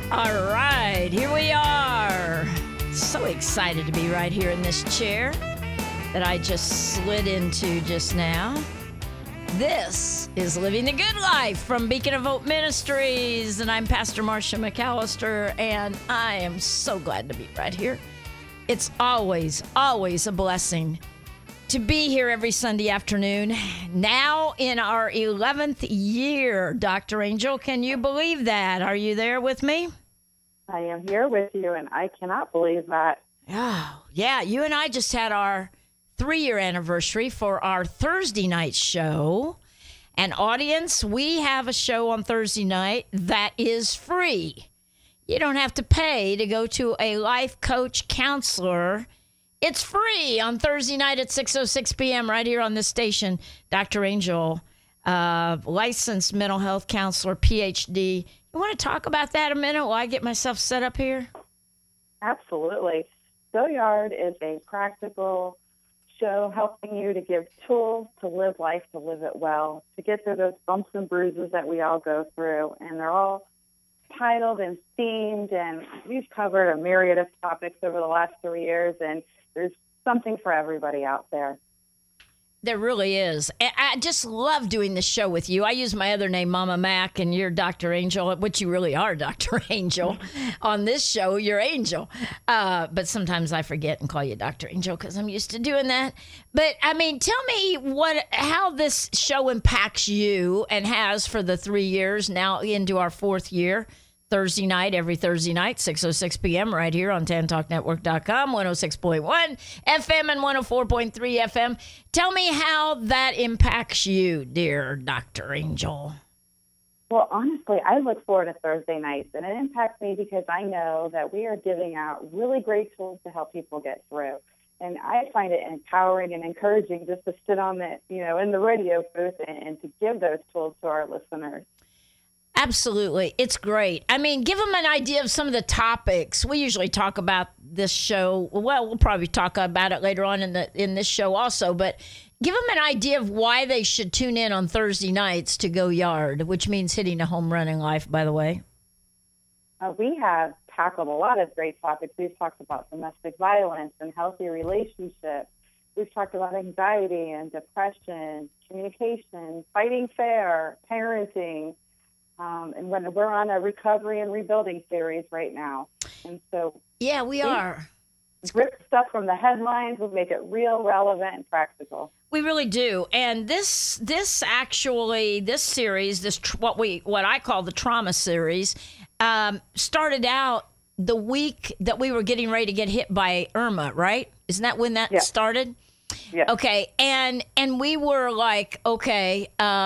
All right, here we are. So excited to be right here in this chair that I just slid into just now. This is Living the Good Life from Beacon of Hope Ministries, and I'm Pastor Marcia McAllister, and I am so glad to be right here. It's always a blessing to be here every Sunday afternoon. Now in our 11th year, Dr. Angel, can you believe that? Are you there with me? I am here with you, and I cannot believe that. Oh, yeah. You and I just had our 3-year anniversary for our Thursday night show. And audience, we have a show on Thursday night that is free. You don't have to pay to go to a life coach counselor. It's free on Thursday night at 6:06 p.m. right here on this station. Dr. Angel, licensed mental health counselor, PhD. You want to talk about that a minute while I get myself set up here? Absolutely. Go Yard is a practical show helping you to give tools to live life, to live it well, to get through those bumps and bruises that we all go through. And they're all titled and themed, and we've covered a myriad of topics over the last 3 years, and there's something for everybody out there. There really is. I just love doing this show with you. I use my other name, Mama Mac, and you're Dr. Angel, which you really are, Dr. Angel. On this show, you're Angel. But sometimes I forget and call you Dr. Angel because I'm used to doing that. But, I mean, tell me how this show impacts you and has for the 3 years, now into our 4th year. Thursday night, every Thursday night, 6:06 p.m. right here on TantalkNetwork.com, 106.1 FM and 104.3 FM. Tell me how that impacts you, dear Dr. Angel. Well, honestly, I look forward to Thursday nights, and it impacts me because I know that we are giving out really great tools to help people get through. And I find it empowering and encouraging just to sit on the, in the radio booth and to give those tools to our listeners. Absolutely. It's great. I mean, give them an idea of some of the topics. We usually talk about this show. Well, we'll probably talk about it later on in this show also, but give them an idea of why they should tune in on Thursday nights to Go Yard, which means hitting a home run in life, by the way. We have tackled a lot of great topics. We've talked about domestic violence and healthy relationships. We've talked about anxiety and depression, communication, fighting fair, parenting. And when we're on a recovery and rebuilding series right now. And so yeah, we are. Rip stuff from the headlines. We make it real, relevant, and practical. We really do. And this series, what I call the trauma series, started out the week that we were getting ready to get hit by Irma, right? Isn't that when that started? Yeah. Okay. And we were like, okay,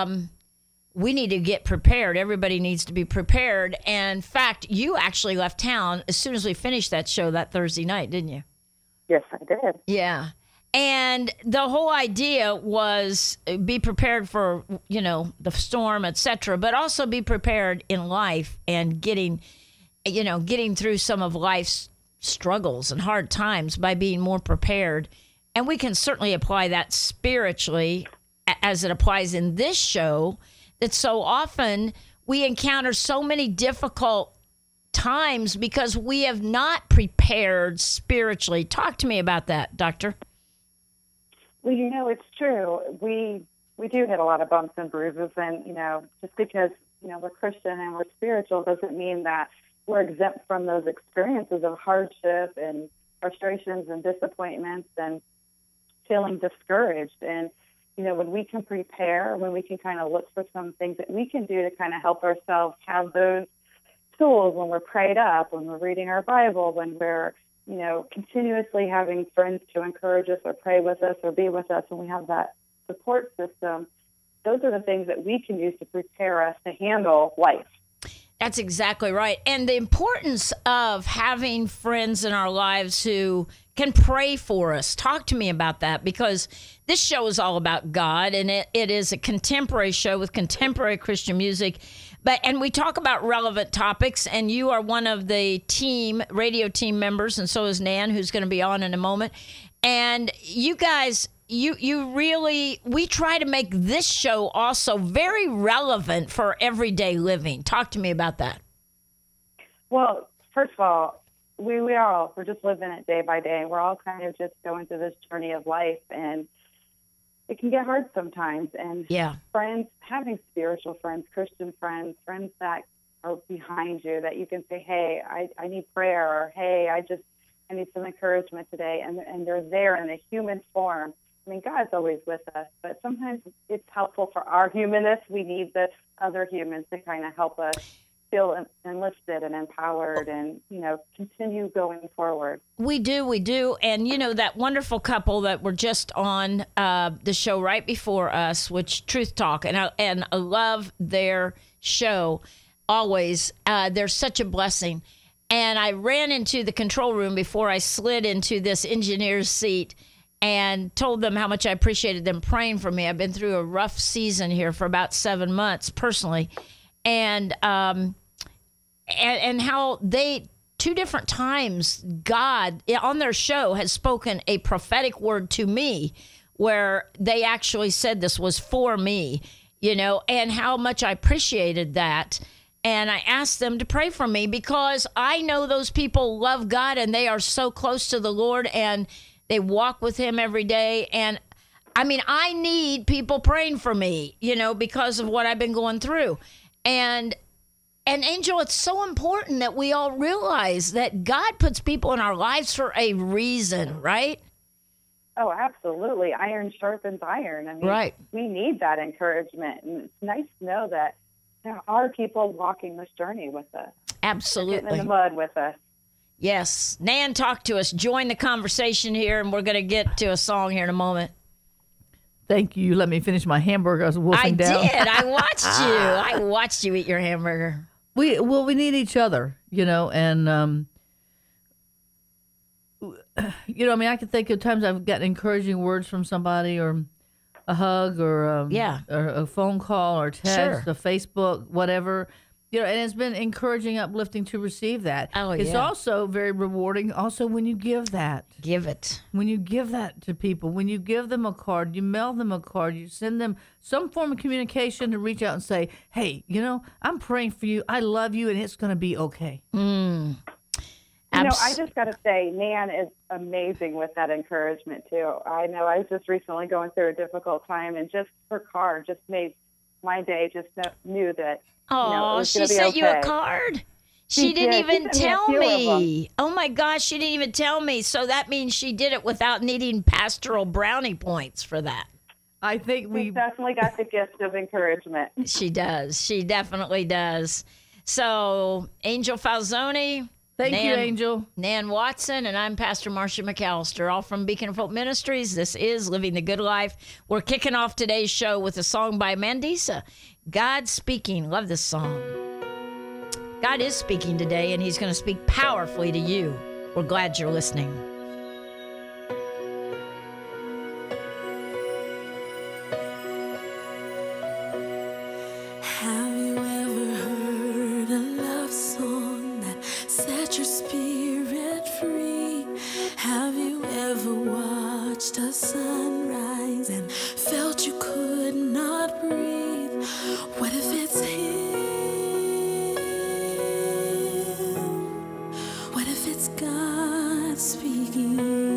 we need to get prepared. Everybody needs to be prepared. And in fact, you actually left town as soon as we finished that show that Thursday night, didn't you? Yes, I did. Yeah. And the whole idea was be prepared for, the storm, etc., but also be prepared in life and getting through some of life's struggles and hard times by being more prepared. And we can certainly apply that spiritually as it applies in this show. That so often we encounter so many difficult times because we have not prepared spiritually. Talk to me about that, Doctor. Well, it's true. We do hit a lot of bumps and bruises, and, just because, we're Christian and we're spiritual doesn't mean that we're exempt from those experiences of hardship and frustrations and disappointments and feeling discouraged. And when we can prepare, when we can kind of look for some things that we can do to kind of help ourselves have those tools when we're prayed up, when we're reading our Bible, when we're, continuously having friends to encourage us or pray with us or be with us, and we have that support system, those are the things that we can use to prepare us to handle life. That's exactly right. And the importance of having friends in our lives who can pray for us. Talk to me about that, because this show is all about God, and it is a contemporary show with contemporary Christian music. And we talk about relevant topics, and you are one of the radio team members, and so is Nan, who's going to be on in a moment. And you guys, we try to make this show also very relevant for everyday living. Talk to me about that. Well, first of all, we're just living it day by day. We're all kind of just going through this journey of life, and it can get hard sometimes. And Yeah. friends, having spiritual friends, Christian friends, friends that are behind you, that you can say, hey, I need prayer, or hey, I need some encouragement today. And they're there in a human form. I mean, God's always with us, but sometimes it's helpful for our humanness. We need the other humans to kind of help us feel enlisted and empowered and, continue going forward. We do. And, that wonderful couple that were just on the show right before us, which Truth Talk, and I love their show always. They're such a blessing. And I ran into the control room before I slid into this engineer's seat and told them how much I appreciated them praying for me. I've been through a rough season here for about 7 months personally. And how they, 2 different times, God on their show has spoken a prophetic word to me where they actually said this was for me, and how much I appreciated that. And I asked them to pray for me because I know those people love God and they are so close to the Lord and they walk with him every day. And I mean, I need people praying for me, because of what I've been going through. And Angel, it's so important that we all realize that God puts people in our lives for a reason, right? Oh, absolutely. Iron sharpens iron. I mean, right. We need that encouragement. And it's nice to know that there are people walking this journey with us. Absolutely. Getting in the mud with us. Yes. Nan, talk to us. Join the conversation here, and we're going to get to a song here in a moment. Thank you. Let me finish my hamburger. I was wolfing down. I did. I watched you. I watched you eat your hamburger. We need each other, and I can think of times I've gotten encouraging words from somebody, or a hug, or or a phone call, or text, Sure. a Facebook, whatever. And it's been encouraging, uplifting to receive that. Oh, It's yeah. also very rewarding. Also, when you give that. Give it. When you give that to people, when you give them a card, you mail them a card, you send them some form of communication to reach out and say, hey, I'm praying for you. I love you, and it's going to be okay. I just got to say, Nan is amazing with that encouragement, too. I know I was just recently going through a difficult time, and just her card just made my day. Just knew that, Oh, it was she going to be sent okay. you a card? She didn't did. even She sent tell me a few of me. Oh, my gosh, she didn't even tell me. So that means she did it without needing pastoral brownie points for that. I think We definitely got the gift of encouragement. She does. She definitely does. So, Angel Falzoni. Thank you, Angel. Nan Watson, and I'm Pastor Marcia McAllister, all from Beacon of Hope Ministries. This is Living the Good Life. We're kicking off today's show with a song by Mandisa, God Speaking. Love this song. God is speaking today, and he's going to speak powerfully to you. We're glad you're listening. Have you ever heard a love song that set your spirit free? Have you ever watched a sunrise and felt you could not breathe? What if it's him? What if it's God speaking?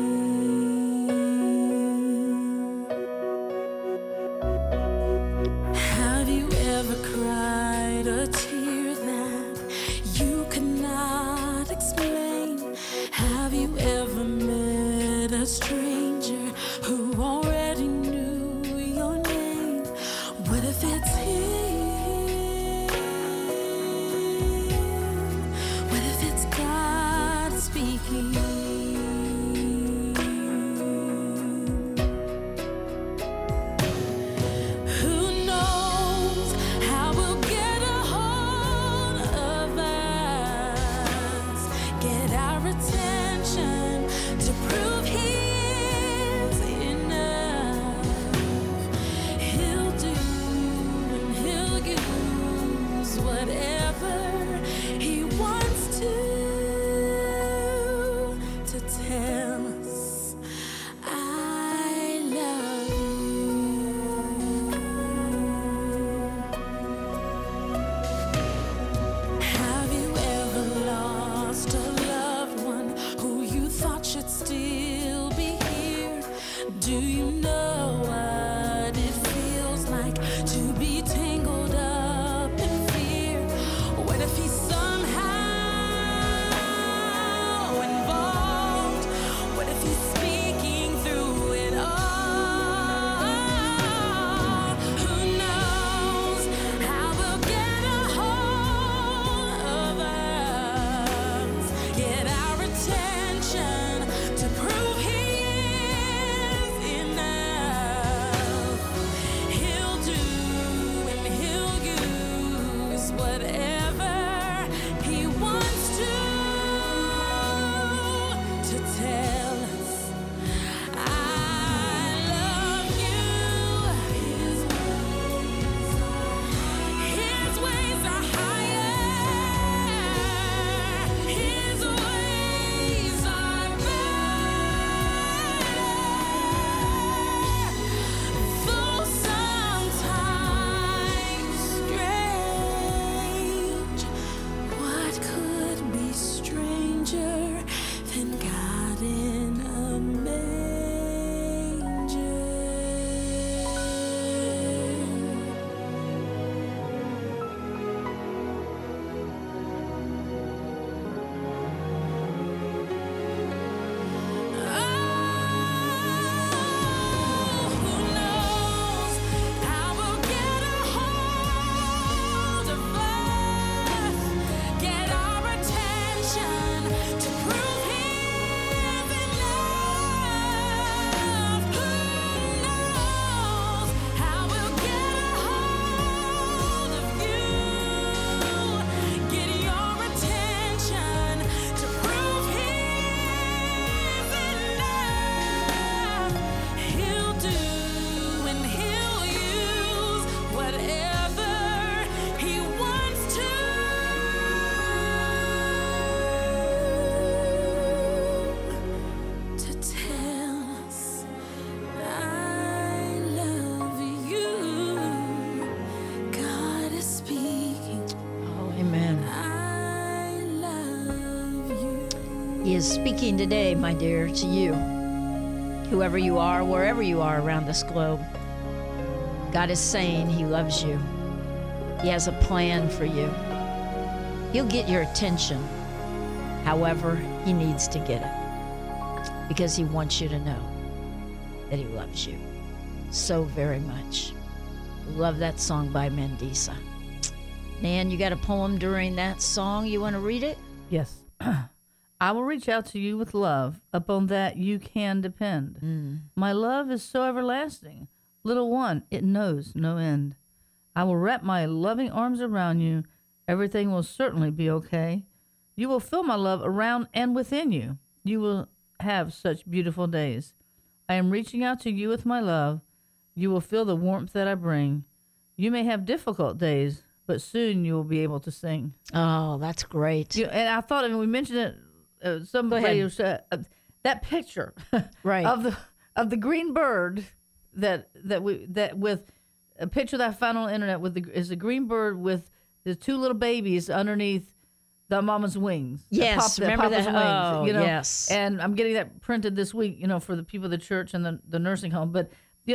Have you ever cried a tear that you cannot explain? Have you ever met a stranger who already knew your name? What if it's him? What if it's God speaking? Who knows how we'll get a hold of us, get our attention to prove he He is speaking today, my dear, to you, whoever you are, wherever you are around this globe. God is saying he loves you. He has a plan for you. He'll get your attention however he needs to get it, because he wants you to know that he loves you so very much. Love that song by Mandisa. Nan, you got a poem during that song? You want to read it? Yes. I will reach out to you with love. Upon that you can depend. My love is so everlasting. Little one, it knows no end. I will wrap my loving arms around you. Everything will certainly be okay. You will feel my love around and within you. You will have such beautiful days. I am reaching out to you with my love. You will feel the warmth that I bring. You may have difficult days, but soon you will be able to sing. Oh, that's great. And I thought, we mentioned it. Somebody was, that picture, Right. of the green bird that with a picture that I found on the internet is a green bird with the two little babies underneath the mama's wings. Yes, remember Papa's that? wings, Oh, yes. And I'm getting that printed this week, for the people of the church and the nursing home. But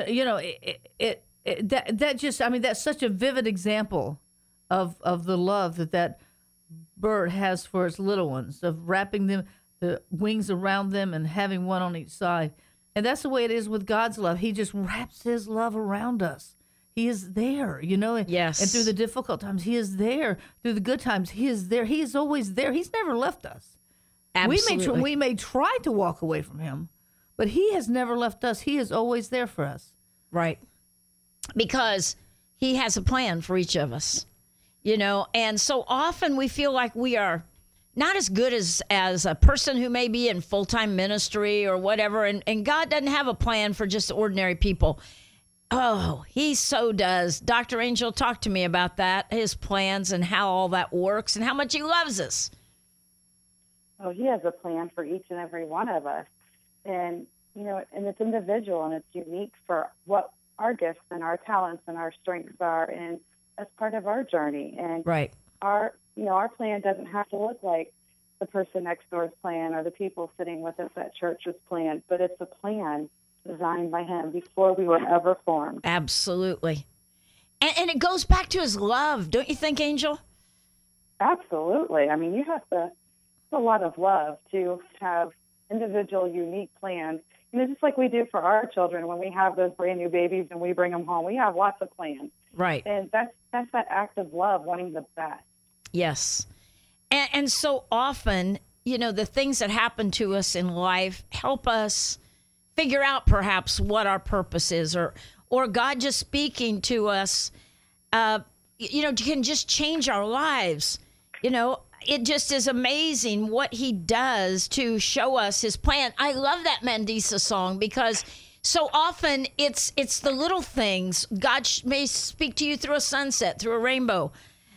that just, that's such a vivid example of the love that bird has for its little ones, of wrapping them, the wings around them, and having one on each side. And that's the way it is with God's love. He just wraps his love around us. He is there, Yes. And through the difficult times, he is there. Through the good times, he is there. He is always there. He's never left us. Absolutely. We may try to walk away from him, but he has never left us. He is always there for us. Right. Because he has a plan for each of us, and so often we feel like we are not as good as a person who may be in full-time ministry or whatever, and God doesn't have a plan for just ordinary people. Oh, he so does. Dr. Angel, talk to me about that, his plans and how all that works and how much he loves us. Oh, he has a plan for each and every one of us. And, and it's individual and it's unique for what our gifts and our talents and our strengths are. And that's part of our journey. And Right. our plan doesn't have to look like the person next door's plan or the people sitting with us at church's plan, but it's a plan designed by him before we were ever formed. Absolutely. And it goes back to his love, don't you think, Angel? Absolutely. You have to, it's a lot of love to have individual, unique plans. Just like we do for our children when we have those brand new babies and we bring them home, we have lots of plans. Right. And that's that act of love, wanting the best. Yes. And so often, the things that happen to us in life help us figure out perhaps what our purpose is, or God just speaking to us, can just change our lives. It just is amazing what he does to show us his plan. I love that Mandisa song because so often it's the little things. God may speak to you through a sunset, through a rainbow.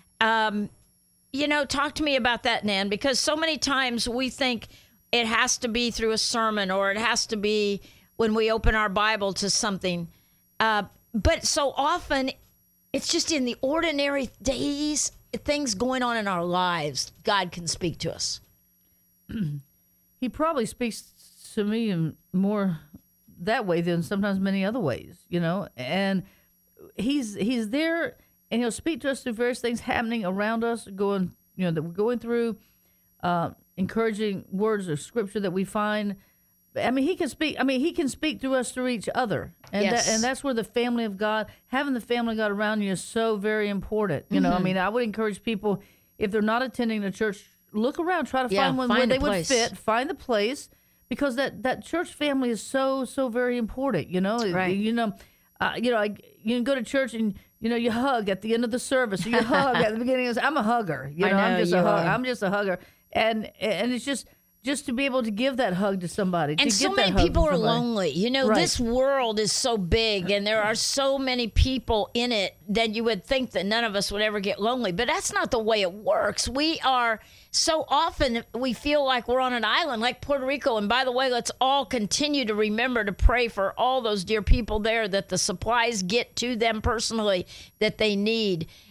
Talk to me about that, Nan, because so many times we think it has to be through a sermon or it has to be when we open our Bible to something. But so often it's just in the ordinary days, things going on in our lives, God can speak to us. He probably speaks to me in more that way than sometimes many other ways, and he's there, and he'll speak to us through various things happening around us, that we're going through, encouraging words of scripture that we find. He can speak. He can speak through us through each other, and Yes. that's where the family of God, having the family of God around you, is so very important. I would encourage people, if they're not attending the church, look around, try to find one where find a they would place. fit, find the place, because that church family is so very important. Right. You can go to church and you hug at the end of the service, or you hug at the beginning. I'm a hugger. I know I'm just a hugger, and it's just to be able to give that hug to somebody. And to so get that many hug people from are somebody. lonely. Right. This world is so big and there are so many people in it that you would think that none of us would ever get lonely. But that's not the way it works. We are so often, we feel like we're on an island like Puerto Rico. And by the way, let's all continue to remember to pray for all those dear people there, that the supplies get to them personally that they need.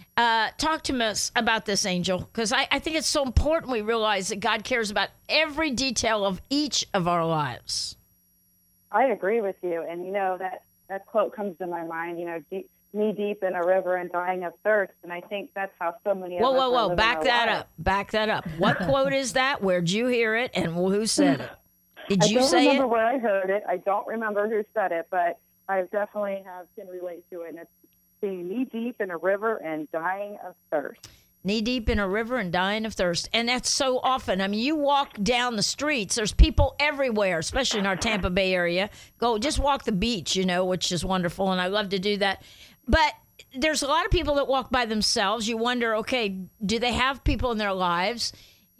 Talk to us about this, Angel, because I think it's so important we realize that God cares about every detail of each of our lives. I agree with you. And, that quote comes to my mind, knee deep in a river and dying of thirst. And I think that's how so many of us are living Back that our lives. up. Back that up. What quote is that? Where'd you hear it? And who said it? Did you say it? I don't remember where I heard it. I don't remember who said it, but I definitely can relate to it. And it's being knee deep in a river and dying of thirst. Knee deep in a river and dying of thirst. And that's so often. I mean, you walk down the streets, there's people everywhere, especially in our Tampa Bay area. Just walk the beach, which is wonderful. And I love to do that. But there's a lot of people that walk by themselves. You wonder, okay, do they have people in their lives?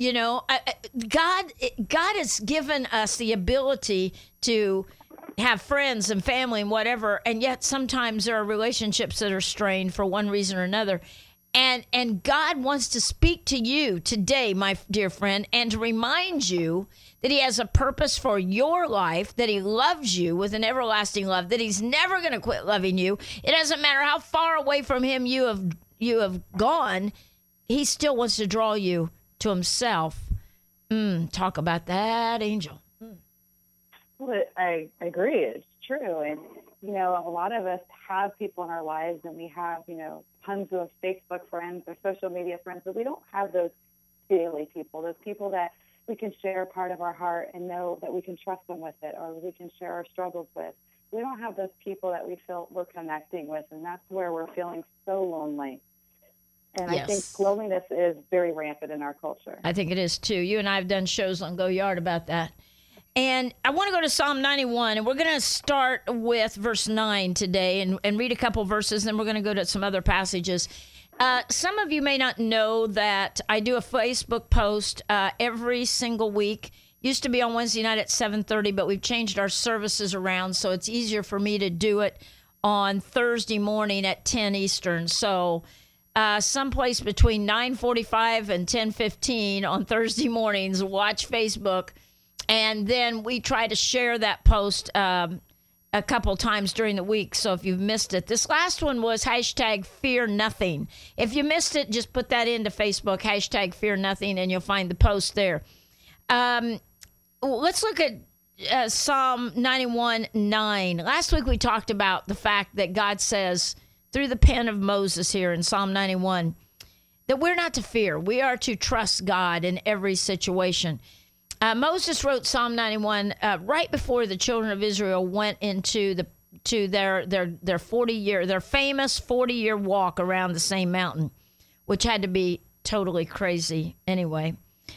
God has given us the ability to have friends and family and whatever. And yet sometimes there are relationships that are strained for one reason or another. And God wants to speak to you today, my dear friend, and to remind you that he has a purpose for your life, that he loves you with an everlasting love, that he's never going to quit loving you. It doesn't matter how far away from him you have gone, he still wants to draw you to himself. Talk about that, Angel. Well, I agree. It's true. And, a lot of us have people in our lives, and we have, tons of Facebook friends or social media friends, but we don't have those daily people, those people that we can share part of our heart and know that we can trust them with it, or we can share our struggles with. We don't have those people that we feel we're connecting with, and that's where we're feeling so lonely. And Yes. I think loneliness is very rampant in our culture. I think it is too. You and I have done shows on Go Yard about that. And I want to go to Psalm 91, and we're going to start with verse 9 today and read a couple verses, and then we're going to go to some other passages. Some of you may not know that I do a Facebook post every single week. Used to be on Wednesday night at 7:30, but we've changed our services around, so it's easier for me to do it on Thursday morning at 10 Eastern. So someplace between 9:45 and 10:15 on Thursday mornings, watch Facebook. And then we try to share that post a couple times during the week. So if you've missed it, this last one was hashtag Fear Nothing. If you missed it, just put that into Facebook, hashtag Fear Nothing, and you'll find the post there. Let's look at Psalm 91:9. Last week we talked about the fact that God says through the pen of Moses here in Psalm 91 that we're not to fear. We are to trust God in every situation. Moses wrote Psalm 91 right before the children of Israel went into their famous 40-year walk around the same mountain, which had to be totally crazy anyway.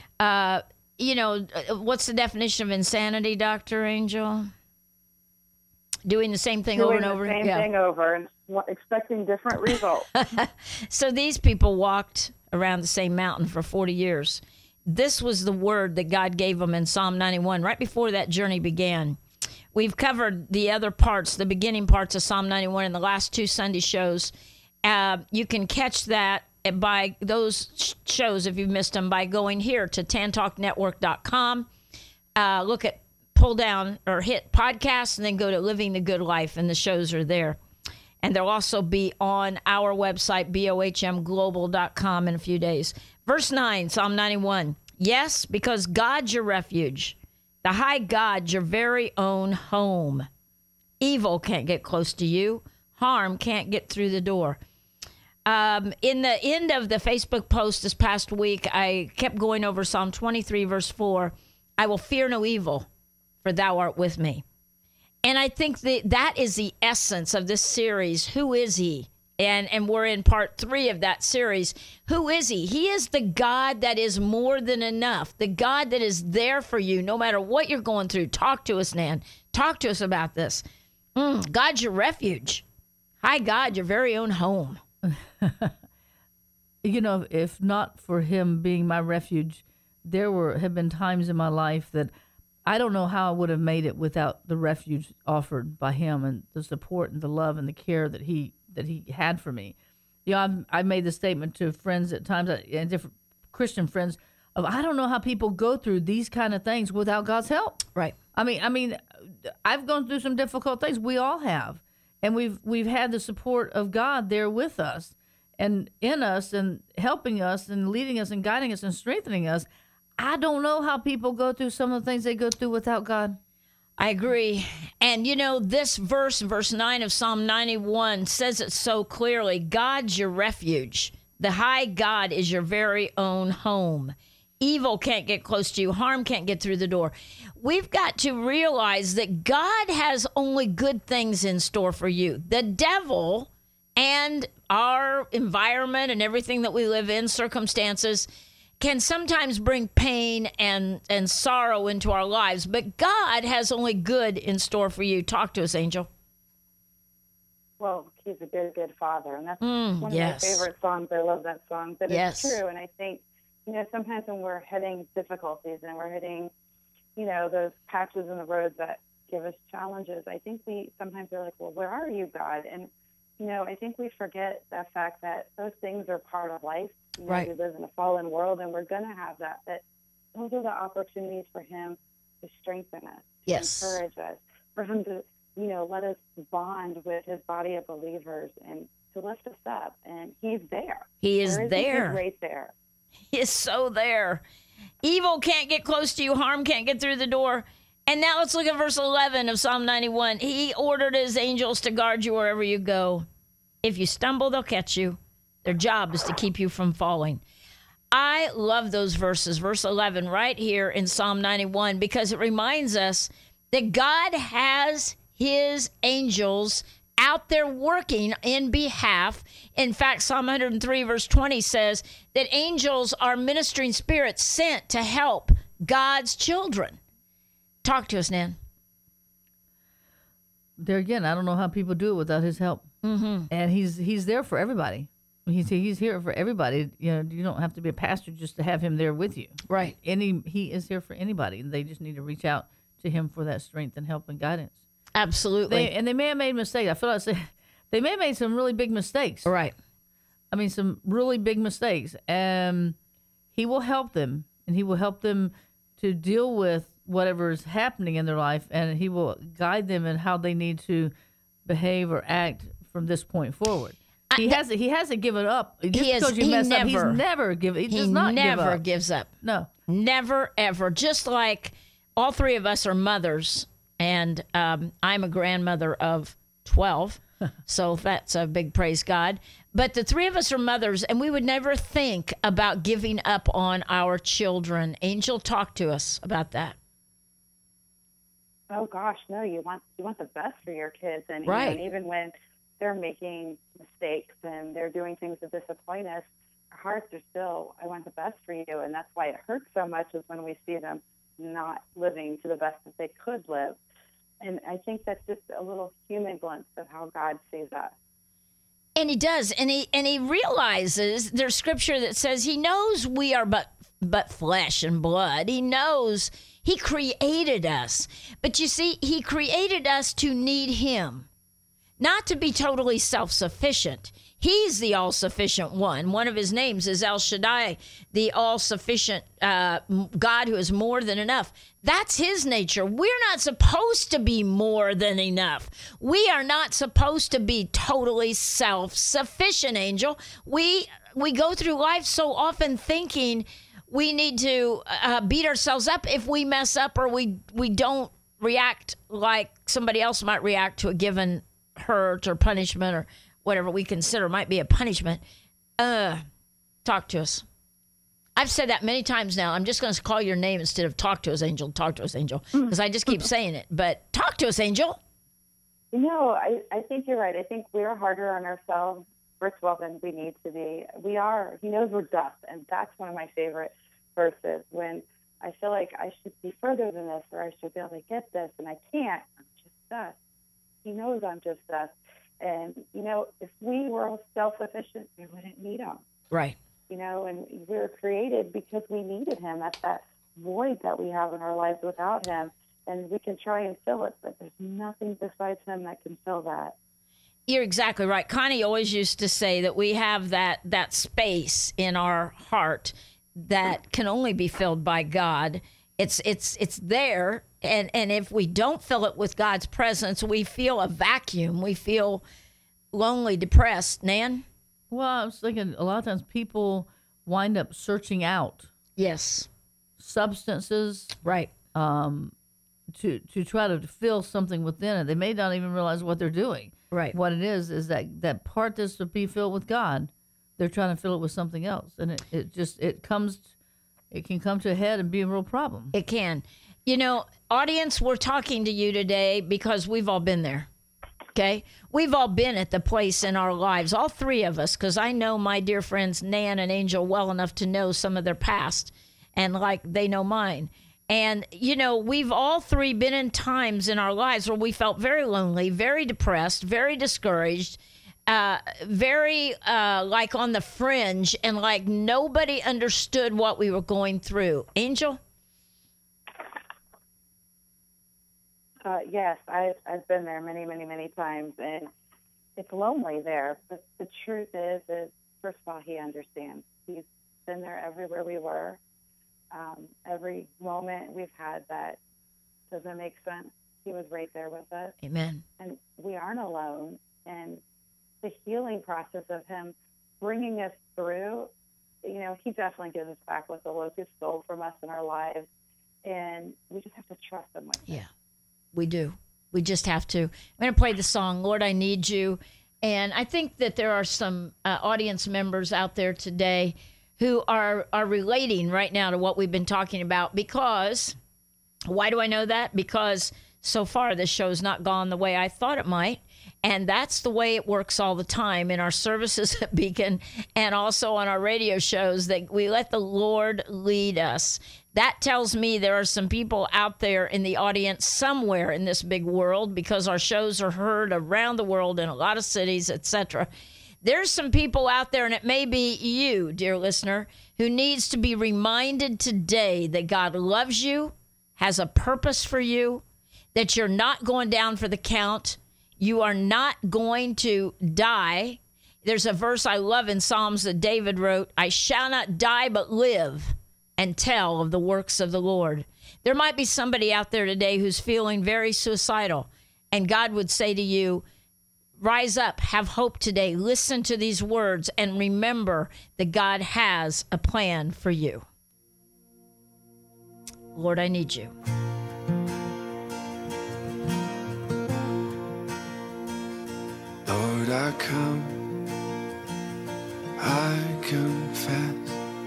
What's the definition of insanity, Dr. Angel? Doing the same thing over and over? Doing the same thing over and expecting different results. So these people walked around the same mountain for 40 years. This was the word that God gave them in Psalm 91, right before that journey began. We've covered the other parts, the beginning parts of Psalm 91 in the last two Sunday shows. You can catch that by those shows, if you've missed them, by going here to tantalknetwork.com. Pull down or hit podcasts, and then go to Living the Good Life, and the shows are there. And they'll also be on our website, bohmglobal.com, in a few days. Verse 9, Psalm 91. Yes, because God's your refuge, the high God, your very own home. Evil can't get close to you. Harm can't get through the door. In the end of the Facebook post this past week, I kept going over Psalm 23, verse 4. I will fear no evil, for thou art with me. And I think that is the essence of this series. Who is he? And we're in part 3 of that series. Who is he? He is the God that is more than enough. The God that is there for you no matter what you're going through. Talk to us, Nan. Talk to us about this. God's your refuge. Hi, God, your very own home. If not for him being my refuge, there have been times in my life that I don't know how I would have made it without the refuge offered by him and the support and the love and the care that he had for me. I've made the statement to friends at times, and different Christian friends, of I don't know how people go through these kind of things without God's help. Right. I mean, I've gone through some difficult things. We all have, and we've had the support of God there with us. and in us and helping us and leading us and guiding us and strengthening us. I don't know how people go through some of the things they go through without God. I agree. And this verse 9 of Psalm 91 says it so clearly. God's your refuge. The high God is your very own home. Evil can't get close to you. Harm can't get through the door. We've got to realize that God has only good things in store for you. The devil and our environment and everything that we live in, circumstances, can sometimes bring pain and sorrow into our lives. But God has only good in store for you. Talk to us, Angel. Well, he's a good, good father. And that's one of yes. my favorite songs. I love that song. But Yes. it's true. And I think, sometimes when we're hitting difficulties and we're hitting, those patches in the road that give us challenges, I think we sometimes are like, well, where are you, God? And, I think we forget the fact that those things are part of life. Right. We live in a fallen world, and we're going to have that. But those are the opportunities for him to strengthen us, Yes. to encourage us, for him to, let us bond with his body of believers and to lift us up. And he's there. He is Where there. He's right there. He is so there. Evil can't get close to you. Harm can't get through the door. And now let's look at verse 11 of Psalm 91. He ordered his angels to guard you wherever you go. If you stumble, they'll catch you. Their job is to keep you from falling. I love those verses, verse 11 right here in Psalm 91, because it reminds us that God has his angels out there working in behalf. In fact, Psalm 103 verse 20 says that angels are ministering spirits sent to help God's children. Talk to us, Nan. There again, I don't know how people do it without his help. Mm-hmm. And he's there for everybody. He's here for everybody. You don't have to be a pastor just to have him there with you. Right. He is here for anybody. They just need to reach out to him for that strength and help and guidance. Absolutely. They may have made mistakes. I feel like they may have made some really big mistakes. Right. I mean, some really big mistakes. And he will help them, and he will help them to deal with whatever is happening in their life, and he will guide them in how they need to behave or act from this point forward. He hasn't given up. Just because you mess up, he's never given. He does not give up. Never gives up. No. Never, ever. Just like all three of us are mothers, and I'm a grandmother of 12, so that's a big praise God. But the three of us are mothers, and we would never think about giving up on our children. Angel, talk to us about that. Oh gosh, no! You want the best for your kids, and right. And even when they're making mistakes and they're doing things that disappoint us, our hearts are still, I want the best for you. And that's why it hurts so much, is when we see them not living to the best that they could live. And I think that's just a little human glimpse of how God sees us. And he does. And he realizes there's scripture that says he knows we are but flesh and blood. He knows he created us. But you see, he created us to need him. Not to be totally self-sufficient. He's the all-sufficient one. One of his names is El Shaddai, the all-sufficient God who is more than enough. That's his nature. We're not supposed to be more than enough. We are not supposed to be totally self-sufficient, Angel. We go through life so often thinking we need to beat ourselves up if we mess up or we don't react like somebody else might react to a given hurt or punishment or whatever we consider might be a punishment. Talk to us. I've said that many times now. I'm just going to call your name instead of talk to us, Angel. Talk to us, Angel, because I just keep saying it. But talk to us, Angel. I think you're right. I think we're harder on ourselves, first of all, than we need to be. We are. He knows we're dust, and that's one of my favorite verses, when I feel like I should be further than this, or I should be able to get this, and I can't. I'm just dust. He knows I'm just dust. And, if we were self-sufficient, we wouldn't need him. Right. And we were created because we needed him. That's that void that we have in our lives without him. And we can try and fill it, but there's nothing besides him that can fill that. You're exactly right. Connie always used to say that we have that space in our heart that can only be filled by God. It's there. And if we don't fill it with God's presence, we feel a vacuum. We feel lonely, depressed. Nan? Well, I was thinking a lot of times people wind up searching out Yes. substances Right. to try to fill something within it. They may not even realize what they're doing. Right. What it is that part that's to be filled with God, they're trying to fill it with something else, and it can come to a head and be a real problem. It can. You know, audience, we're talking to you today because we've all been there. Okay? We've all been at the place in our lives, all three of us, because I know my dear friends Nan and Angel well enough to know some of their past, and like they know mine. And, you know, we've all three been in times in our lives where we felt very lonely, very depressed, very discouraged, very like on the fringe, and like nobody understood what we were going through. Angel? Yes, I've been there many, many, many times, and it's lonely there. But the truth is first of all, he understands. He's been there everywhere we were. Every moment we've had that doesn't make sense, he was right there with us. Amen. And we aren't alone. And the healing process of him bringing us through, you know, he definitely gives us back what the locust stole from us in our lives. And we just have to trust him with it. Yeah, we do. We just have to. I'm going to play the song, Lord, I Need You. And I think that there are some audience members out there today who are relating right now to what we've been talking about, because, why do I know that? Because so far this show's not gone the way I thought it might. And that's the way it works all the time in our services at Beacon and also on our radio shows, that we let the Lord lead us. That tells me there are some people out there in the audience somewhere in this big world, because our shows are heard around the world in a lot of cities, etc. There's some people out there, and it may be you, dear listener, who needs to be reminded today that God loves you, has a purpose for you, that you're not going down for the count. You are not going to die. There's a verse I love in Psalms that David wrote, I shall not die but live and tell of the works of the Lord. There might be somebody out there today who's feeling very suicidal, and God would say to you, rise up, have hope today. Listen to these words and remember that God has a plan for you. Lord, I need you. Lord, I come, I confess,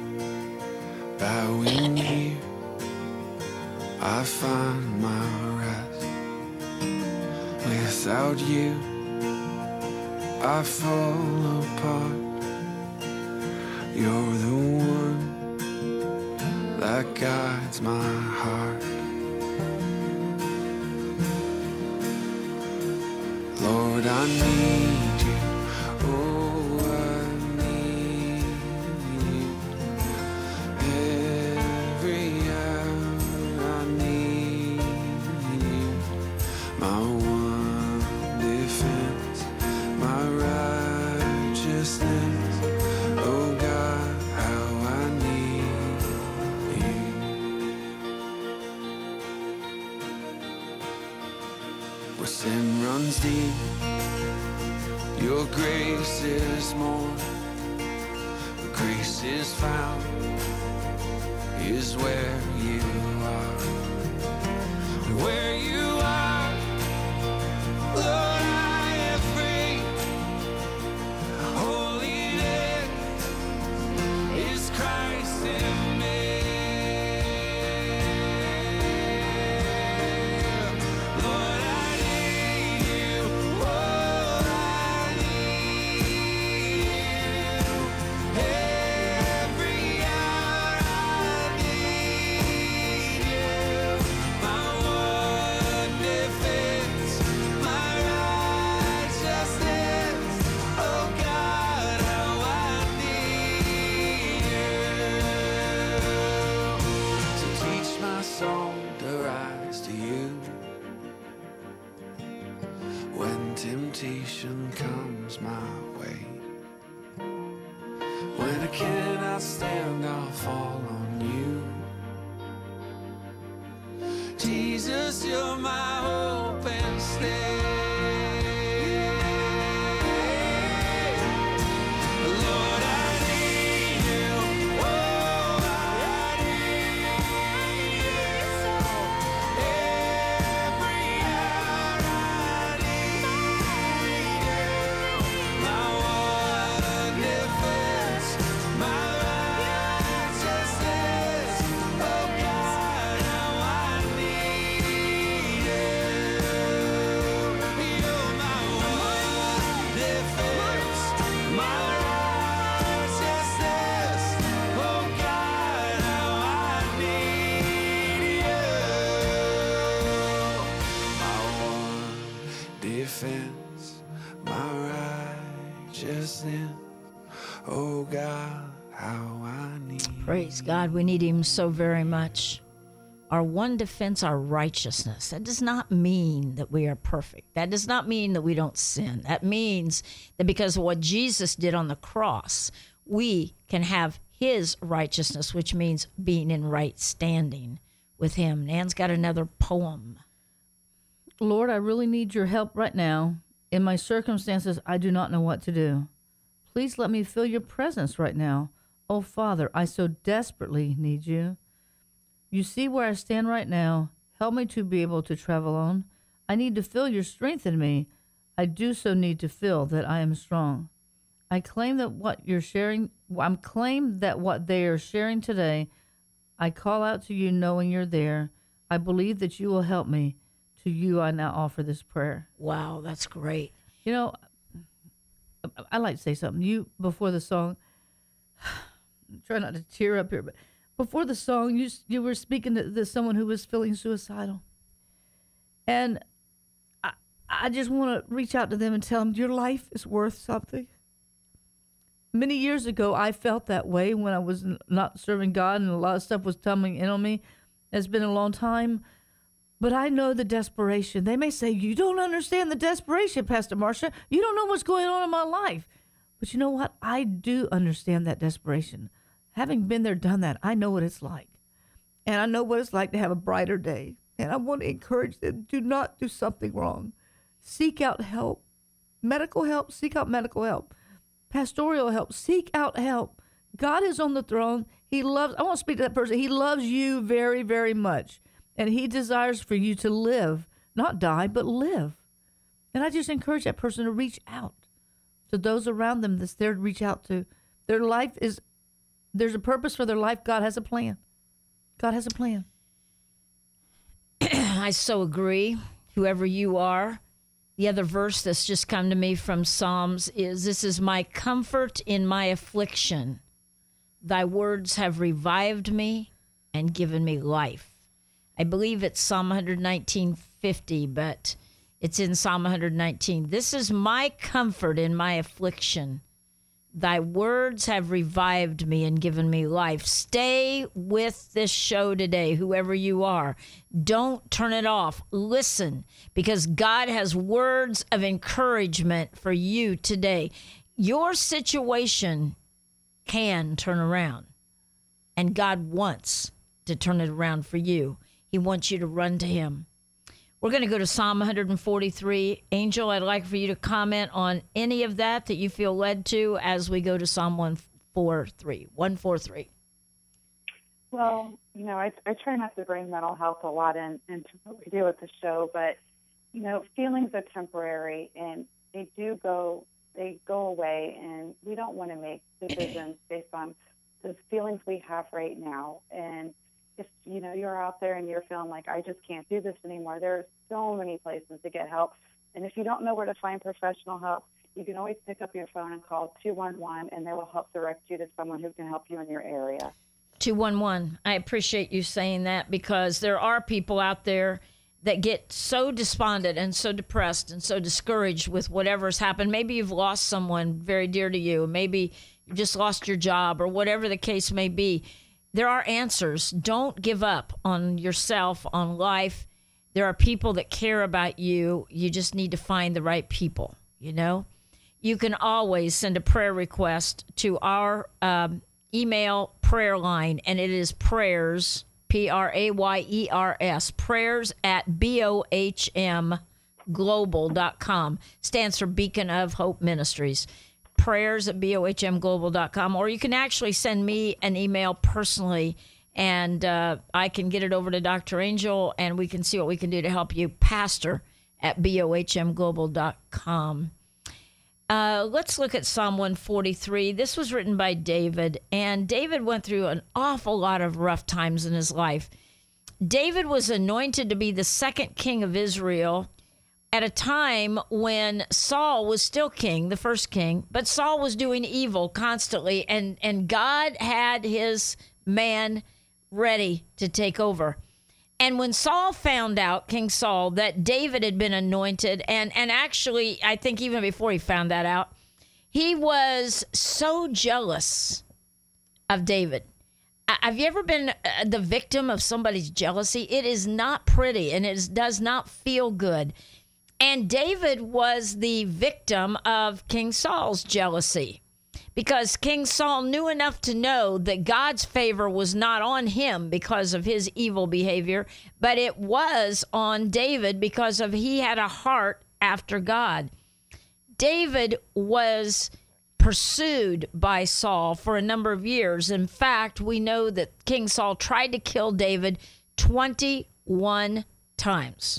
bowing here, I find my rest. Without you, I fall apart. You're the one that guides my heart. Lord, I need you. Oh, I need you. Every hour I need you. My one defense, my righteousness. Oh God, how I need you. Where sin runs deep, your grace is more. Where grace is found is where you are. And where you are, Lord, I am free. Holiness is Christ in me. Lord, I need you. Oh, I need you. Every hour I need you. My one defense, my righteousness. Oh God, how I need you. To teach my soul to rise to you. When temptation comes my way, when I cannot stand, I'll fall on you. Jesus, you're my hope and stay. sin. Oh God, how I need Praise God, we need him so very much. Our one defense, our righteousness. That does not mean that we are perfect. That does not mean that we don't sin. That means that because of what Jesus did on the cross, we can have his righteousness, which means being in right standing with him. Nan's got another poem. Lord, I really need your help right now. In my circumstances, I do not know what to do. Please let me feel your presence right now. Oh, Father, I so desperately need you. You see where I stand right now. Help me to be able to travel on. I need to feel your strength in me. I do so need to feel that I am strong. I claim that what they are sharing today. I call out to you knowing you're there. I believe that you will help me. To you, I now offer this prayer. Wow, that's great. You know, I like to say something. Before the song, try not to tear up here, but before the song, you were speaking to someone who was feeling suicidal. And I just want to reach out to them and tell them your life is worth something. Many years ago, I felt that way when I was not serving God and a lot of stuff was coming in on me. It's been a long time. But I know the desperation. They may say, you don't understand the desperation, Pastor Marcia. You don't know what's going on in my life. But you know what? I do understand that desperation. Having been there, done that, I know what it's like. And I know what it's like to have a brighter day. And I want to encourage them, do not do something wrong. Seek out help. Medical help, seek out medical help. Pastoral help, seek out help. God is on the throne. I want to speak to that person. He loves you very, very much. And he desires for you to live, not die, but live. And I just encourage that person to reach out to those around them that's there to reach out to. There's a purpose for their life. God has a plan. God has a plan. I so agree, whoever you are. The other verse that's just come to me from Psalms is, this is my comfort in my affliction. Thy words have revived me and given me life. I believe it's Psalm 119:50, but it's in Psalm 119. This is my comfort in my affliction. Thy words have revived me and given me life. Stay with this show today, whoever you are. Don't turn it off. Listen, because God has words of encouragement for you today. Your situation can turn around, and God wants to turn it around for you. He wants you to run to him. We're going to go to Psalm 143. Angel, I'd like for you to comment on any of that you feel led to as we go to Psalm 143. 143. Well, I try not to bring mental health a lot into what we do with the show, but, feelings are temporary and they go away, and we don't want to make decisions based on the feelings we have right now. And if, you're out there and you're feeling like, I just can't do this anymore, there are so many places to get help. And if you don't know where to find professional help, you can always pick up your phone and call 211, and they will help direct you to someone who can help you in your area. 211. I appreciate you saying that, because there are people out there that get so despondent and so depressed and so discouraged with whatever's happened. Maybe you've lost someone very dear to you. Maybe you just lost your job, or whatever the case may be. There are answers. Don't give up on yourself, on life. There are people that care about you. You just need to find the right people, You can always send a prayer request to our email prayer line, and it is prayers, PRAYERS, prayers at BOHMglobal.com. Stands for Beacon of Hope Ministries. Prayers at BOHMglobal.com, or you can actually send me an email personally, and I can get it over to Dr. Angel, and we can see what we can do to help you. Pastor at BOHMglobal.com. Let's look at Psalm 143. This was written by David, and David went through an awful lot of rough times in his life. David was anointed to be the second king of Israel at a time when Saul was still king, the first king, but Saul was doing evil constantly, and God had his man ready to take over. And when Saul found out, King Saul, that David had been anointed, and actually, I think even before he found that out, He was so jealous of David. Have you ever been the victim of somebody's jealousy? It is not pretty, and it does not feel good. And David was the victim of King Saul's jealousy, because King Saul knew enough to know that God's favor was not on him because of his evil behavior, but it was on David because of he had a heart after God. David was pursued by Saul for a number of years. In fact, we know that King Saul tried to kill David 21 times.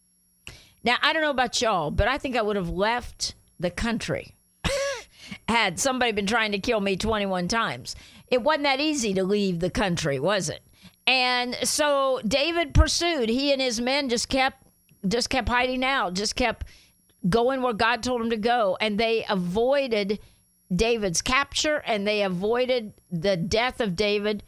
Now, I don't know about y'all, but I think I would have left the country had somebody been trying to kill me 21 times. It wasn't that easy to leave the country, was it? And so David pursued. He and his men just kept hiding out, just kept going where God told him to go. And they avoided David's capture, and they avoided the death of David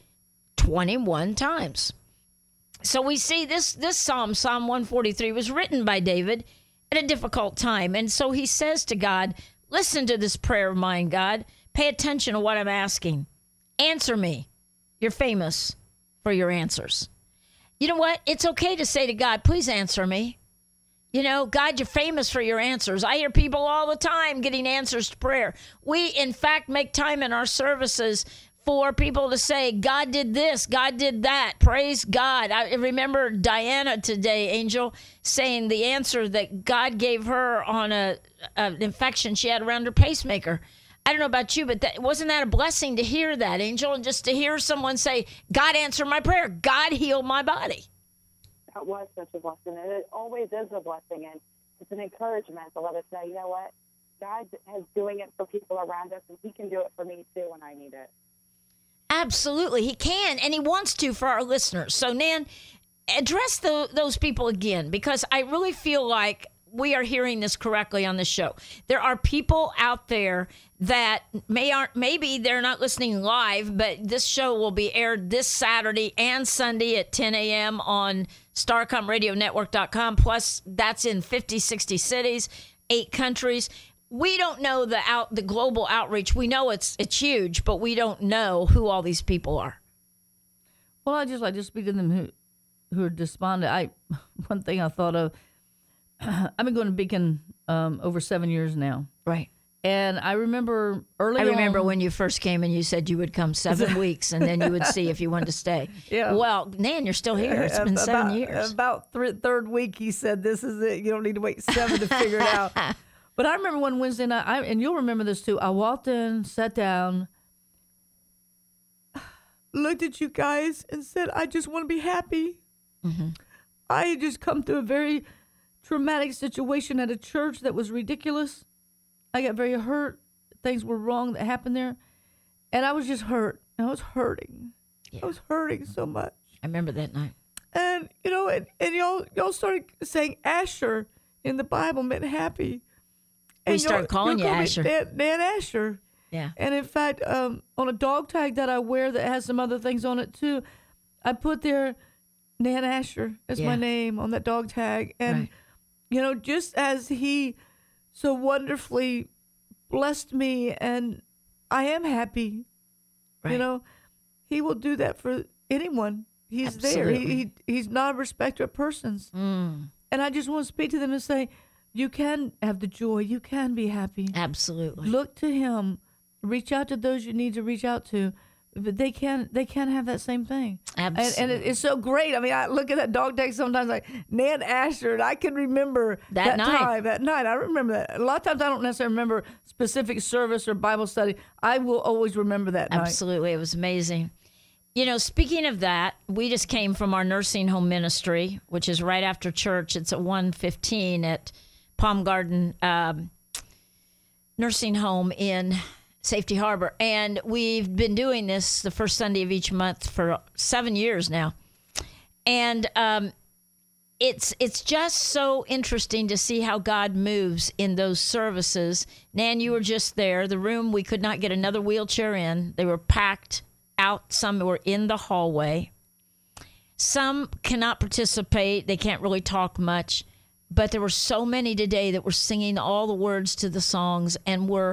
21 times. So we see this Psalm 143, was written by David at a difficult time. And so he says to God, listen to this prayer of mine, God. Pay attention to what I'm asking. Answer me. You're famous for your answers. You know what? It's okay to say to God, please answer me. You know, God, you're famous for your answers. I hear people all the time getting answers to prayer. We, in fact, make time in our services for people to say, God did this, God did that, praise God. I remember Diana today, Angel, saying the answer that God gave her on an infection she had around her pacemaker. I don't know about you, but wasn't that a blessing to hear that, Angel? And just to hear someone say, God answered my prayer, God healed my body. That was such a blessing, and it always is a blessing, and it's an encouragement to let us know, you know what, God is doing it for people around us, and he can do it for me too when I need it. Absolutely, he can, and he wants to for our listeners. So, Nan, address those people again, because I really feel like we are hearing this correctly on the show. There are people out there that maybe they're not listening live, but this show will be aired this Saturday and Sunday at 10 a.m. on StarComRadioNetwork.com. Plus, that's in 50, 60 cities, 8 countries. We don't know the global outreach. We know it's huge, but we don't know who all these people are. Well, I just like to speak to them who are despondent. One thing I thought of, I've been going to Beacon over 7 years now. Right. And I remember when you first came and you said you would come 7 weeks and then you would see if you wanted to stay. Yeah. Well, Nan, you're still here. It's been 7 years. About third week, he said, this is it. You don't need to wait 7 to figure it out. But I remember one Wednesday night, and you'll remember this too, I walked in, sat down, looked at you guys and said, I just want to be happy. Mm-hmm. I had just come through a very traumatic situation at a church that was ridiculous. I got very hurt. Things were wrong that happened there. And I was just hurt. I was hurting. Yeah. I was hurting so much. I remember that night. And, you know, and y'all started saying Asher in the Bible meant happy. And we started calling you Asher. Nan Asher. Yeah. And in fact, on a dog tag that I wear that has some other things on it too, I put there Nan Asher as my name on that dog tag. And, you know, just as he so wonderfully blessed me and I am happy, you know, he will do that for anyone. He's there. He's not a respecter of persons. Mm. And I just want to speak to them and say, you can have the joy. You can be happy. Absolutely. Look to him. Reach out to those you need to reach out to. But they can have that same thing. Absolutely. And it's so great. I mean, I look at that dog tag sometimes like Nan Asher, and I can remember that night. I remember that. A lot of times I don't necessarily remember specific service or Bible study. I will always remember that night. Absolutely. It was amazing. You know, speaking of that, we just came from our nursing home ministry, which is right after church. It's at 1:15 at Palm Garden Nursing Home in Safety Harbor. And we've been doing this the first Sunday of each month for 7 years now. And it's just so interesting to see how God moves in those services. Nan, you were just there. The room, we could not get another wheelchair in. They were packed out. Some were in the hallway. Some cannot participate. They can't really talk much. But there were so many today that were singing all the words to the songs and were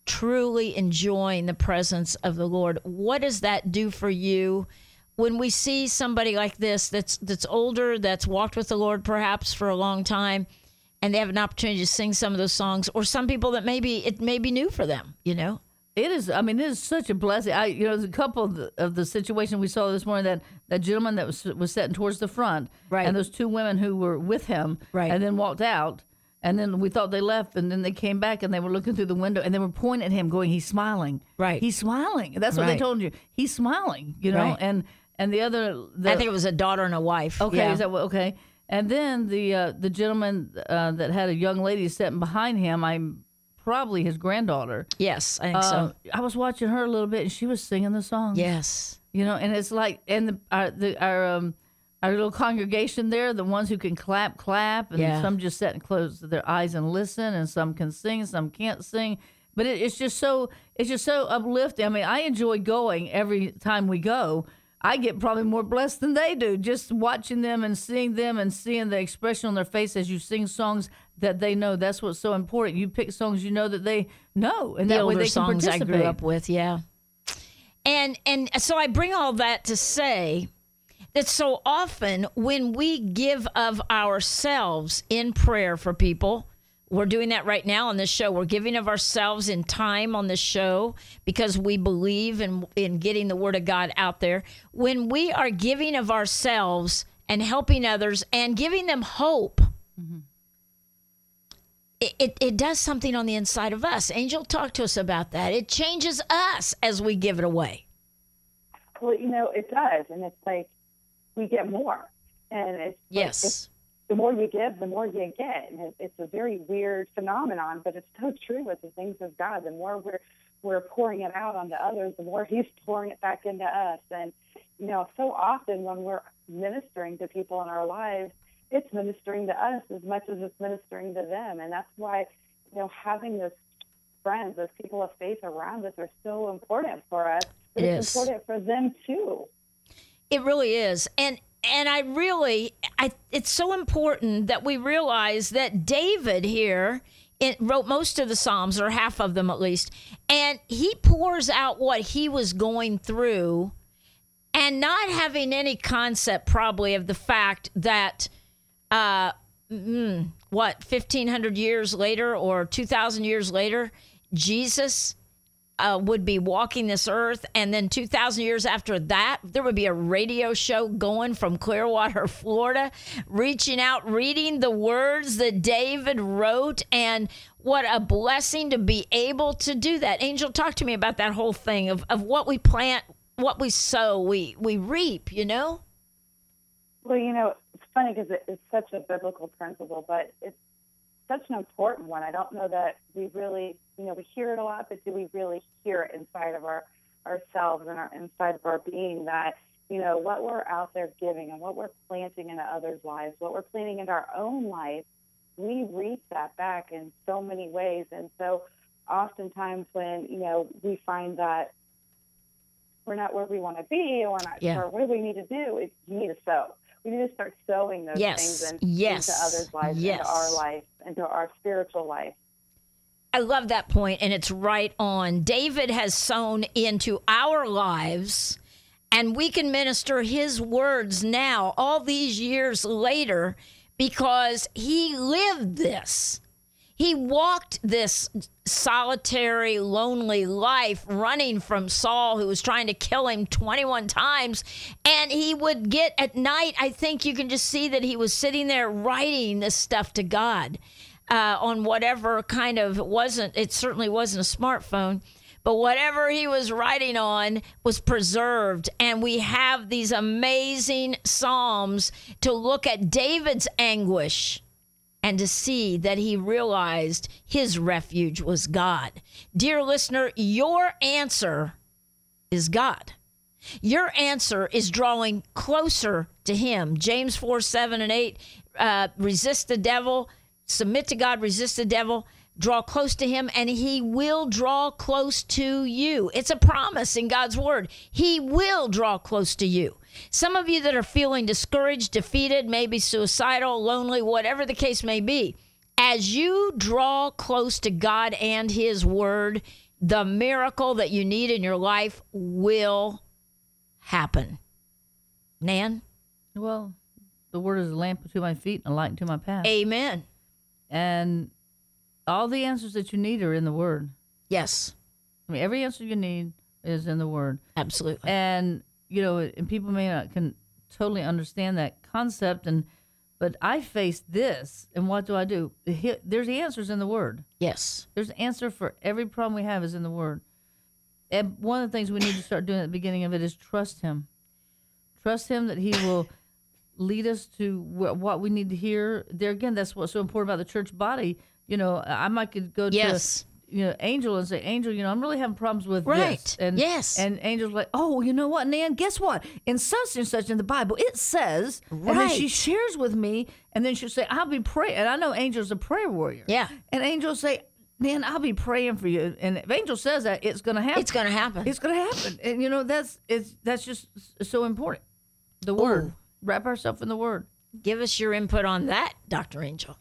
truly enjoying the presence of the Lord. What does that do for you when we see somebody like this that's older, that's walked with the Lord perhaps for a long time, and they have an opportunity to sing some of those songs, or some people that it may be new for them, you know? It is. I mean, it is such a blessing. There's a couple of the situation we saw this morning. That gentleman that was sitting towards the front, right, and those two women who were with him, right, and then walked out, and then we thought they left, and then they came back, and they were looking through the window, and they were pointing at him, going, "He's smiling, right? He's smiling." That's what they told you. He's smiling, you know. Right. And the other, I think it was a daughter and a wife. Okay, yeah. Is that okay? And then the gentleman that had a young lady sitting behind him, I'm probably his granddaughter. Yes, I think so. I was watching her a little bit, and she was singing the song. Yes, you know, and it's like, and our little congregation there, the ones who can clap, and some just sit and close their eyes and listen, and some can sing, some can't sing. But it's just so uplifting. I mean, I enjoy going every time we go. I get probably more blessed than they do, just watching them and seeing the expression on their face as you sing songs that they know. That's what's so important. You pick songs you know that they know, and that way they can participate. I grew up with, yeah. And so I bring all that to say that so often when we give of ourselves in prayer for people, we're doing that right now on this show. We're giving of ourselves in time on this show because we believe in getting the Word of God out there. When we are giving of ourselves and helping others and giving them hope, mm-hmm, it does something on the inside of us. Angel, talk to us about that. It changes us as we give it away. Well, you know, it does. And it's like we get more. And it's yes. The more you give, the more you get. And it's a very weird phenomenon, but it's so true with the things of God. The more we're pouring it out onto others, the more He's pouring it back into us. And, you know, so often when we're ministering to people in our lives, it's ministering to us as much as it's ministering to them. And that's why, you know, having those friends, those people of faith around us are so important for us. But it's important for them too. It really is. And it's so important that we realize that David here wrote most of the Psalms, or half of them at least, and he pours out what he was going through and not having any concept probably of the fact that, 1,500 years later or 2,000 years later, Jesus would be walking this earth, and then 2,000 years after that, there would be a radio show going from Clearwater, Florida, reaching out, reading the words that David wrote, and what a blessing to be able to do that. Angel, talk to me about that whole thing of what we plant, what we sow, we reap, you know? Well, you know, it's funny because it's such a biblical principle, but it's such an important one. I don't know that we really, you know, we hear it a lot, but do we really hear it inside of ourselves and inside of our being that, you know, what we're out there giving and what we're planting into others' lives, what we're planting into our own life, we reap that back in so many ways. And so oftentimes when, you know, we find that we're not where we want to be or we're not sure what do we need to do, you need to sow. We need to start sowing those things into others' lives, into our life, into our spiritual life. I love that point, and it's right on. David has sown into our lives, and we can minister his words now, all these years later, because he lived this. He walked this solitary, lonely life running from Saul, who was trying to kill him 21 times. And he would get at night, I think you can just see that he was sitting there writing this stuff to God on whatever kind of, it certainly wasn't a smartphone, but whatever he was writing on was preserved. And we have these amazing Psalms to look at David's anguish and to see that he realized his refuge was God. Dear listener, your answer is God. Your answer is drawing closer to him. James 4:7-8, resist the devil, submit to God, resist the devil, draw close to him, and he will draw close to you. It's a promise in God's word. He will draw close to you. Some of you that are feeling discouraged, defeated, maybe suicidal, lonely, whatever the case may be, as you draw close to God and his word, the miracle that you need in your life will happen. Nan? Well, the word is a lamp to my feet and a light to my path. Amen. And all the answers that you need are in the word. Yes, I mean, every answer you need is in the word. absolutely. And, and people may not can totally understand that concept. But I face this, and what do? There's the answers in the word. Yes. There's an answer for every problem we have is in the word. And one of the things we need to start doing at the beginning of it is trust him. Trust him that he will lead us to what we need to hear. There again, that's what's so important about the church body. I might could go Yes. to Angel and say, Angel, I'm really having problems with Right. this. And Yes. And Angel's like, oh, you know what, Nan? Guess what? In such and such in the Bible, it says, and then she Right. shares with me, and then she'll say, I'll be praying. And I know Angel's a prayer warrior. Yeah. And Angel will say, Nan, I'll be praying for you. And if Angel says that, it's going to happen. It's going to happen. It's going to happen. And, that's just so important. The word. Wrap ourselves in the word. Give us your input on that, Dr. Angel.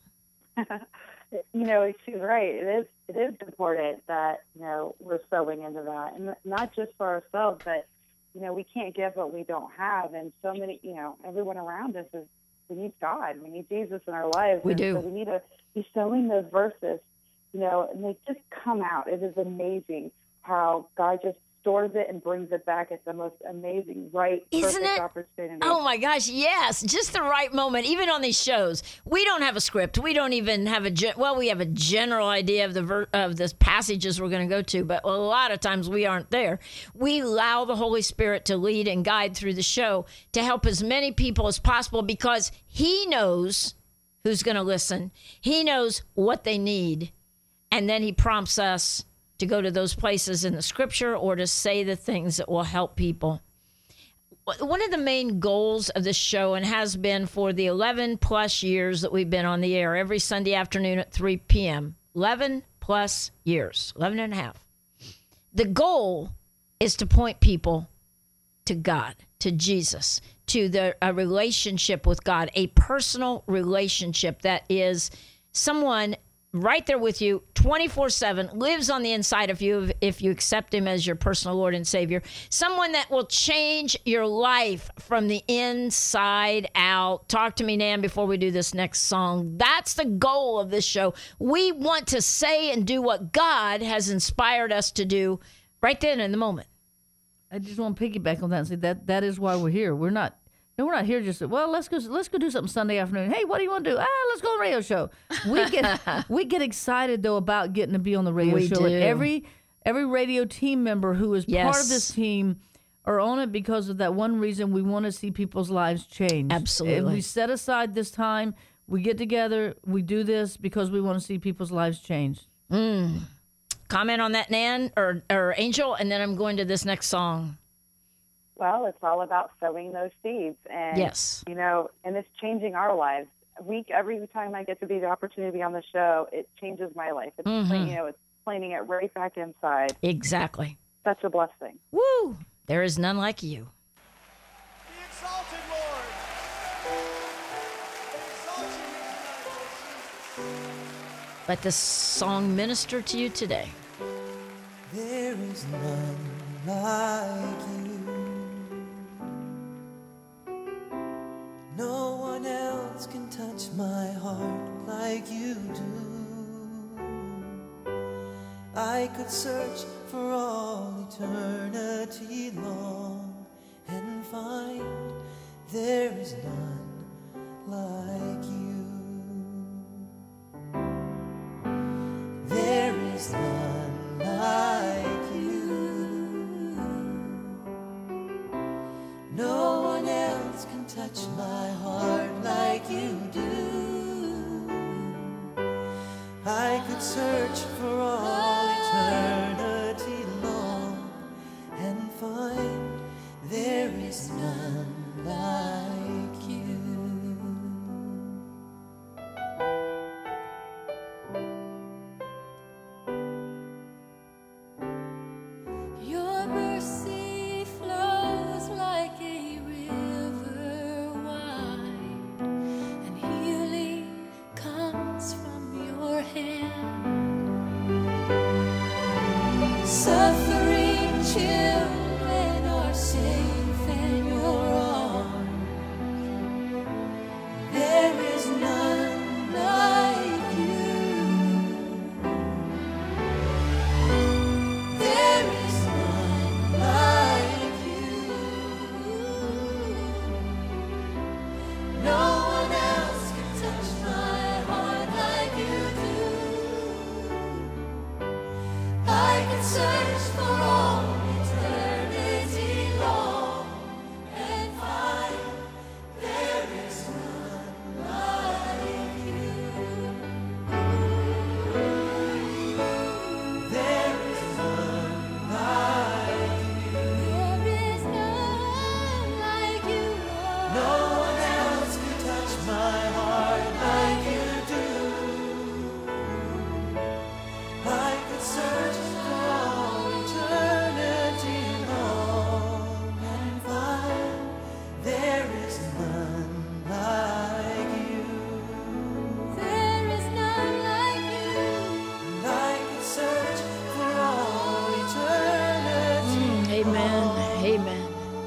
She's right. It is important that, we're sowing into that. And not just for ourselves, but, we can't give what we don't have. And so many, everyone around us we need God. We need Jesus in our lives. We and do. So we need to be sowing those verses, and they just come out. It is amazing how God just stores it and brings it back at the most amazing, Isn't perfect it? opportunity. Oh my gosh, yes. Just the right moment. Even on these shows, we don't have a script. We don't even have we have a general idea of the passages we're going to go to, but a lot of times we aren't there. We allow the Holy Spirit to lead and guide through the show to help as many people as possible because he knows who's going to listen. He knows what they need. And then he prompts us to go to those places in the scripture or to say the things that will help people. One of the main goals of this show, and has been for the 11 plus years that we've been on the air every Sunday afternoon at 3 p.m., 11 plus years, 11 and a half. The goal is to point people to God, to Jesus, to a relationship with God, a personal relationship that is someone right there with you 24/7, lives on the inside of you if you accept him as your personal Lord and Savior. Someone that will change your life from the inside out. Talk to me, Nan, before we do this next song. That's the goal of this show. We want to say and do what God has inspired us to do right then in the moment. I just want to piggyback on that and say that is why we're here. We're not here just let's go do something Sunday afternoon. Hey, what do you want to do? Let's go on a radio show. We get excited though about getting to be on the radio show. Do. And every radio team member who is part of this team are on it because of that one reason: we want to see people's lives change. Absolutely. And we set aside this time. We get together. We do this because we want to see people's lives change. Comment on that, Nan or Angel, and then I'm going to this next song. Well, it's all about sowing those seeds, and Yes. and it's changing our lives. Every time I get to be the opportunity to be on the show, it changes my life. It's it's planting it right back inside. Exactly. Such a blessing. Woo! There is none like you. Be exalted, Lord. Be exalted here tonight, Lord Jesus. Let this song minister to you today. There is none like you. No one else can touch my heart like you do. I could search for all eternity long and find there is none like you. There is none like you. No one else can touch my heart like you do. I could search for all eternity long and find there is none like you. Your mercy flows like a river wide, and healing comes from your hand. search for all eternity long and find there is none like you. There is none like you. There is none like you, Lord. No one else can touch my heart like you do. I could search for all eternity long and find there is none like you. There is none like you. And I could search for all eternity. Amen. Amen.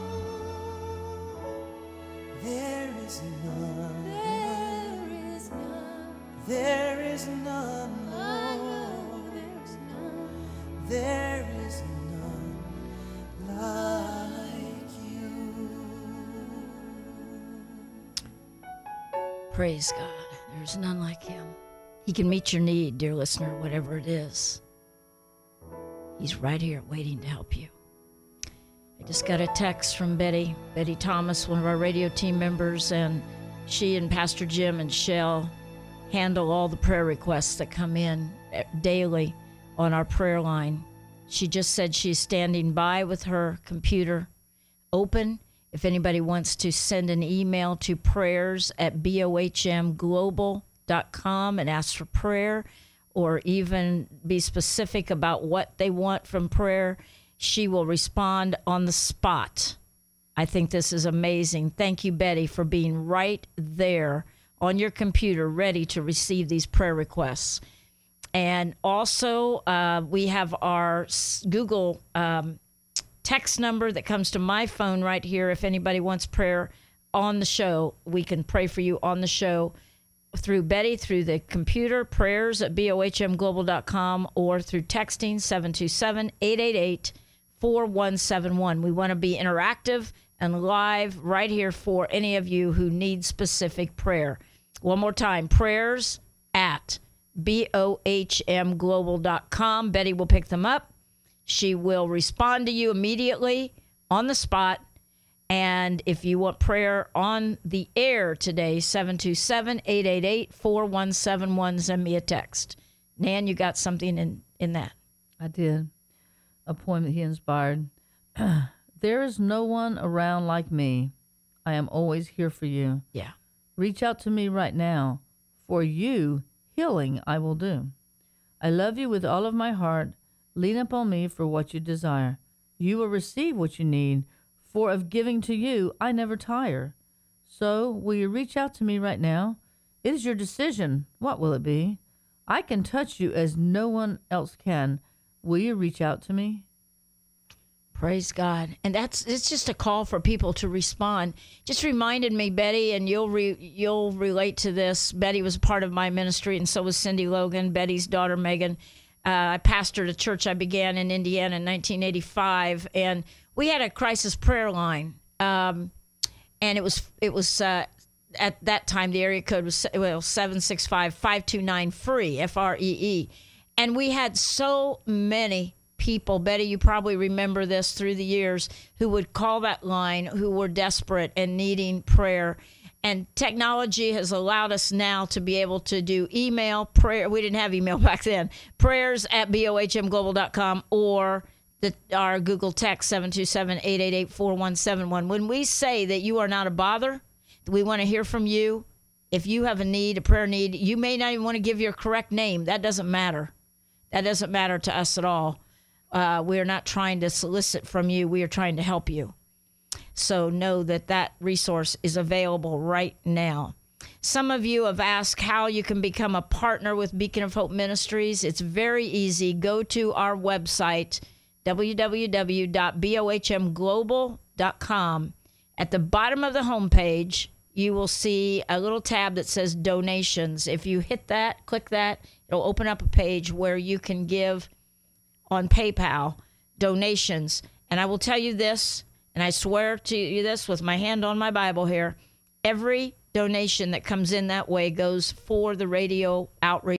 There is none. There is none. There is none. Lord. There is none like you. Praise God. There's none like him. He can meet your need, dear listener, whatever it is. He's right here waiting to help you. I just got a text from Betty Thomas, one of our radio team members, and she and Pastor Jim and Shell handle all the prayer requests that come in daily on our prayer line. She just said she's standing by with her computer open. If anybody wants to send an email to prayers@bohmglobal.com and ask for prayer, or even be specific about what they want from prayer, she will respond on the spot. I think this is amazing. Thank you, Betty, for being right there on your computer, ready to receive these prayer requests. And also, we have our Google text number that comes to my phone right here. If anybody wants prayer on the show, we can pray for you on the show through Betty, through the computer, prayers@bohmglobal.com, or through texting 727-888-4171. We want to be interactive and live right here for any of you who need specific prayer. One more time, prayers@bohmglobal.com. Betty will pick them up. She will respond to you immediately on the spot. And if you want prayer on the air today, 727-888-4171, send me a text. Nan, you got something in that? I did. A poem that he inspired. There is no one around like me. I am always here for you. Yeah. Reach out to me right now. For you, healing I will do. I love you with all of my heart. Lean upon me for what you desire. You will receive what you need. For of giving to you, I never tire. So, will you reach out to me right now? It is your decision. What will it be? I can touch you as no one else can. Will you reach out to me? Praise God. And it's just a call for people to respond. Just reminded me, Betty, and you'll relate to this. Betty was part of my ministry, and so was Cindy Logan, Betty's daughter, Megan. I pastored a church I began in Indiana in 1985, and we had a crisis prayer line. And it was at that time, the area code was 765-529-FREE, F-R-E-E. And we had so many people, Betty, you probably remember this through the years, who would call that line, who were desperate and needing prayer. And technology has allowed us now to be able to do email prayer. We didn't have email back then. Prayers@bohmglobal.com, or our Google text 727-888-4171. When we say that you are not a bother, we want to hear from you. If you have a need, a prayer need, you may not even want to give your correct name. That doesn't matter. That doesn't matter to us at all. We are not trying to solicit from you. We are trying to help you. So know that resource is available right now. Some of you have asked how you can become a partner with Beacon of Hope Ministries. It's very easy. Go to our website, www.bohmglobal.com. At the bottom of the homepage, you will see a little tab that says donations. If you hit that, click that, it'll open up a page where you can give on PayPal donations. And I will tell you this, and I swear to you this with my hand on my Bible here, every donation that comes in that way goes for the radio outreach.